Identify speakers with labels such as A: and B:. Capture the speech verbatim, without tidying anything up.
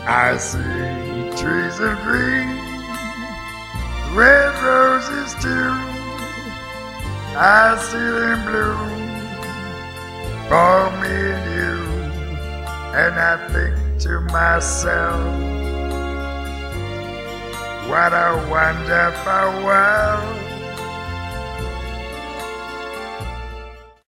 A: I see trees of green, red roses too. I see them bloom for me and you. And I think to myself, what a wonderful world.